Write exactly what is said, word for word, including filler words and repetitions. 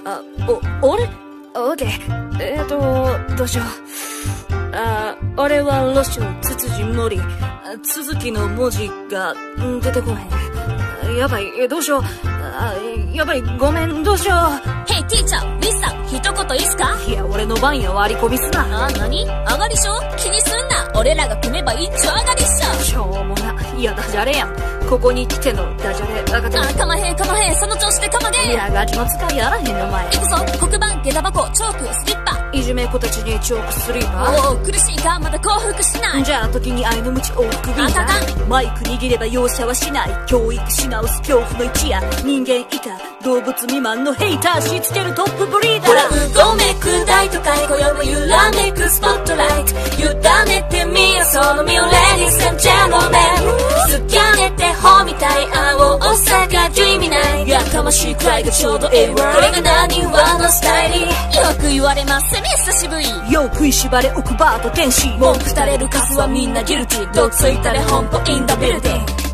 あ、お、俺オーケー。えーと、どうしよう。あ、あれはロショウ、ツツジモリ。続きの文字が出てこへん。やばい、どうしよう。あ、やばい、ごめん、どうしよう。 ヘイ、ティーチャー、ウィスさん、一言いいっすか？ いや、俺の番や割り込みすな。 あ、なに？上がりしょ？気にすんな。俺らが組めば一丁上がりっしょ。 しょうもな。いや、ダジャレやん。ここに来てのダジャレ、赤ちゃん。 あ、かまへん、かまへん、その調子でかまげん。 いや、ガチの使いやらへんの、お前。 行くぞ、黒板、下駄箱、チョーク、スリッパ。 いじめ子たちにチョークスリーパー。おお、苦しいか？まだ降伏しない。 じゃあ、時に愛の道往復ビーター。マイク握れば容赦はしない。教育し直す恐怖の一夜。人間いた、動物未満のヘイターしつけるトップブリーダー。 ほら、うごめく大都会、今宵も揺らめくスポットライト。委ねてみよ、その身をレディース&ジェントルメン。突き上げて褒みたい、青大阪ドリーミナイ。やかましいくらいがちょうどええわ。これが何話のスタイル。よく言われます、セミ久しぶり。 よく食いしばれ奥バーと天使。 文句垂れるカスはみんなギルティ。どついたれ本舗インダビルディ。